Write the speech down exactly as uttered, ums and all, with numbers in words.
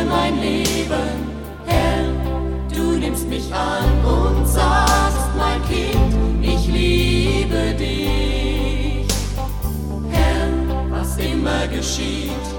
mein Leben. Herr, du nimmst mich an und sagst, mein Kind, ich liebe dich. Herr, was immer geschieht,